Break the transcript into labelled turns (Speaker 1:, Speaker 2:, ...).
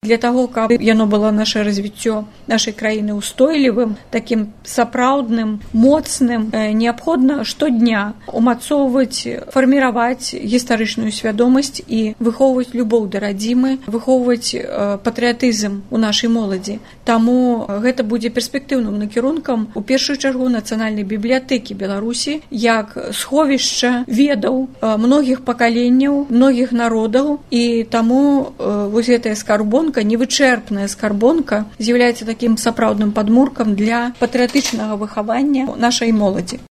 Speaker 1: для таго, каб яно было наше развіццё нашай краіны устойлівым, такім сапраўдным, моцным, неабходна штодня умацоўваць, фарміраваць гістарычную свядомасць і выхоўваць любоў да радзімы, выхоўваць патрыятызм у нашай моладзі. Таму гэта будзе перспектыўным накірункам у першую чаргу Нацыянальнай бібліятэкі Беларусі як сховішча ведаў многіх пакаленняў, многіх народаў, і таму вось гэтая скарбонка, невычэрпная скарбонка, з'яўляецца такім сапраўдным падмуркам для патрыятычнага выхавання нашай моладзі.